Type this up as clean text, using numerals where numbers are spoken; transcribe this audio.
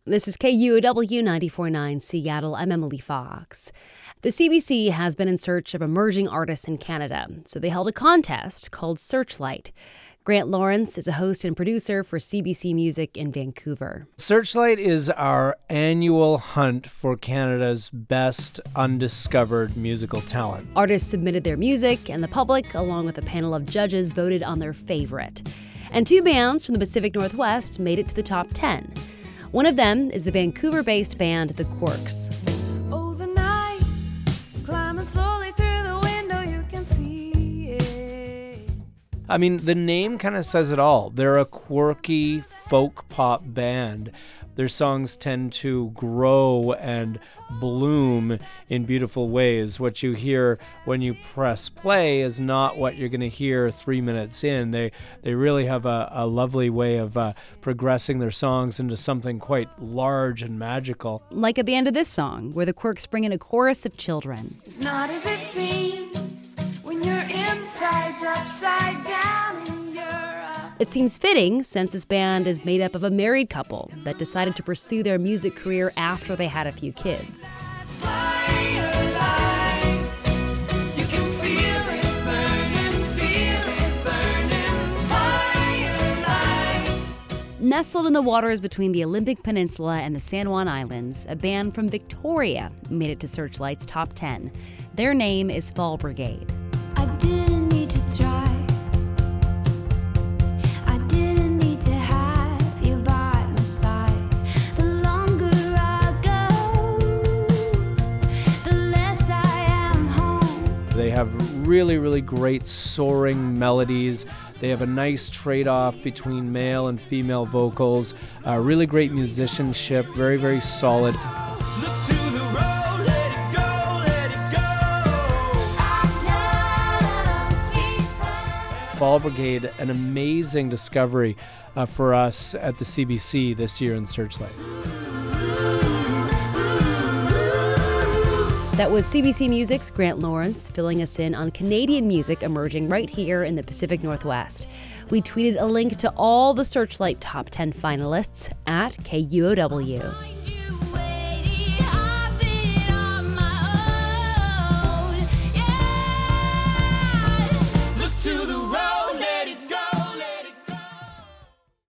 This is KUOW 94.9 Seattle. I'm Emily Fox. The CBC has been in search of emerging artists in Canada, so they held a contest called Searchlight. Grant Lawrence is a host and producer for CBC Music in Vancouver. Searchlight is our annual hunt for Canada's best undiscovered musical talent. Artists submitted their music, and the public, along with a panel of judges, voted on their favorite. And two bands from the Pacific Northwest made it to the top 10. One of them is the Vancouver-based band The Quirks. Oh, the night, climbing slowly through the window, you can see it. I mean, the name kind of says it all. They're a quirky folk pop band. Their songs tend to grow and bloom in beautiful ways. What you hear when you press play is not what you're going to hear 3 minutes in. They really have a lovely way of progressing their songs into something quite large and magical. Like at the end of this song, where the Quirks bring in a chorus of children. It's not as it seems when your inside's upside down and you're up. It seems fitting since this band is made up of a married couple that decided to pursue their music career after they had a few kids. Firelight, you can feel it burning, firelight. Nestled in the waters between the Olympic Peninsula and the San Juan Islands, a band from Victoria made it to Searchlight's top 10. Their name is Fall Brigade. I didn't need to try. I didn't need to have you by my side. The longer I go, the less I am home. They have really, really great soaring melodies. They have a nice trade-off between male and female vocals. Really great musicianship, very, very solid. Look to the road, let it go, let it go. Fall Brigade, an amazing discovery for us at the CBC this year in Searchlight. That was CBC Music's Grant Lawrence filling us in on Canadian music emerging right here in the Pacific Northwest. We tweeted a link to all the Searchlight top 10 finalists at KUOW.